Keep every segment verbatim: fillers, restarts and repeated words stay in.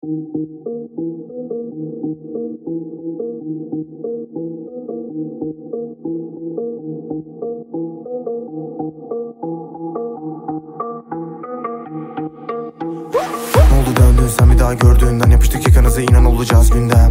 Ne oldu döndün sen bir daha gördüğünden, yapıştık yakanıza inan olacağız gündem.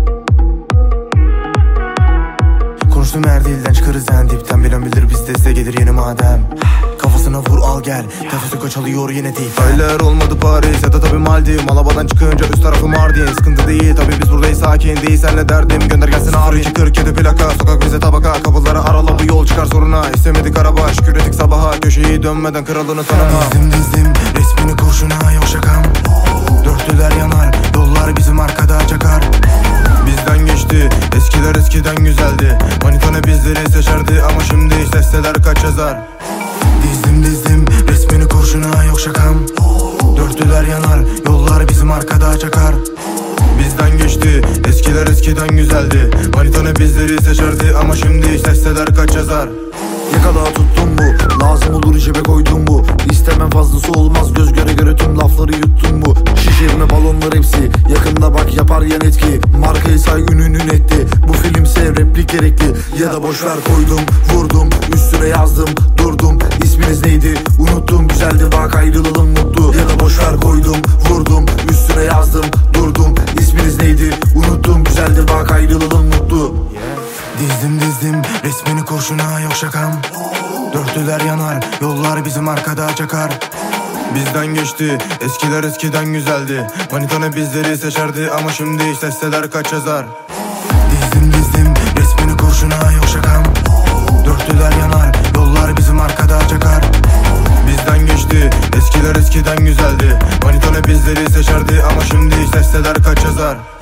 Konuştum her dilden çıkarız en dipten, bir an bilir bizde size gelir yeni madem. Kafasına vur al gel, tefesi kaçalıyor yine değil. Aylar olmadı Paris ya da tabi Maldiv. Malabadan çıkınca üst tarafı Mardin. Sıkıntı değil tabi biz buradayız, sakin değil senle derdim. Gönder gelsin ağrı iki kırk yedi plaka. Sokak bize tabaka, kapıları arala bu yol çıkar soruna. İstemedik araba şükür ettik sabaha, köşeyi dönmeden kralını tanıma. Dizdim dizdim resmini kurşuna, yok şakam. Dörtlüler yanar, yollar bizim arkada çakar. Bizden geçti, eskiler eskiden güzeldi. Manitone bizleri seçerdi ama şimdi sesseler kaç yazar. Dizdim dizdim resmini kurşuna, yok şakam. Dörtlüler yanar, yollar bizim arkada çakar. Bizden geçti, eskiler eskiden güzeldi. Manitone bizleri seçerdi ama şimdi sesseler kaç yazar. Yakala tuttum bu, lazım olur cebe koydum bu. İstemem fazlası olmaz, göz göre göre tüm lafları yuttum bu. Şişirme balonlar hepsi, yakında bak yapar yan etki. Markayı say ününün etti, bu filmse replik gerekli. Ya da boşver koydum, vurdum, üstüne yazdım, durdum. İsminiz neydi unuttum, güzeldi bak ayrılalım mutlu. Ya da boşver koydum, vurdum, üstüne yazdım, durdum. İsminiz neydi unuttum, güzeldi bak ayrılalım mutlu. Dizdim dizdim resmini kurşuna, yok şakam. Dörtlüler yanar, yollar bizim arkada çakar. Bizden geçti, eskiler eskiden güzeldi. Manitone bizleri seçerdi ama şimdi sesseler kaç yazar. Dizdim dizdim resmini kurşuna, yok şakam. Dörtlüler yanar, yollar bizim arkada çakar. Bizden geçti, eskiler eskiden güzeldi. Manitone bizleri seçerdi ama şimdi sesseler kaç yazar.